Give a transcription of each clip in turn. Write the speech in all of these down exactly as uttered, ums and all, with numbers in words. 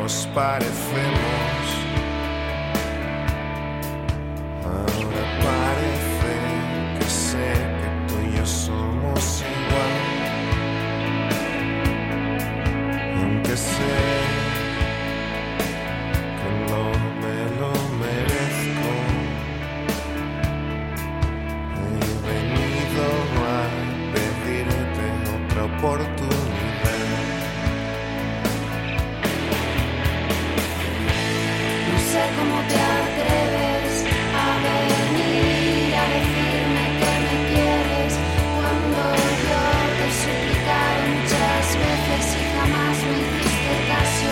nos parecemos. Ahora parece que sé que tú y yo somos igual, aunque sé que no me lo merezco. He venido a pedirte otra oportunidad. No sé cómo te atreves a venir a decirme que me quieres cuando yo te he suplicado muchas veces y jamás me hiciste caso.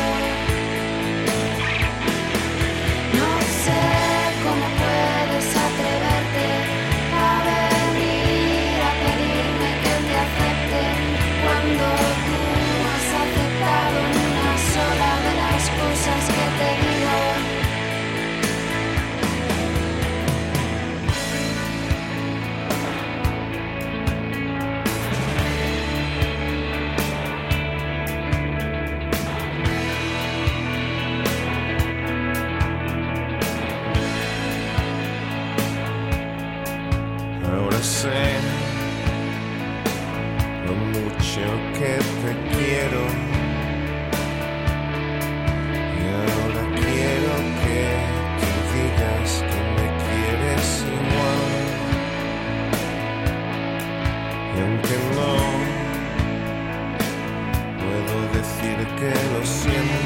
No sé cómo puedes atreverte a venir a pedirme que te acepte cuando tú has aceptado una sola de las cosas que te digo. Ahora sé lo mucho que te quiero y ahora quiero que tú digas que me quieres igual. Y aunque no puedo decir que lo siento,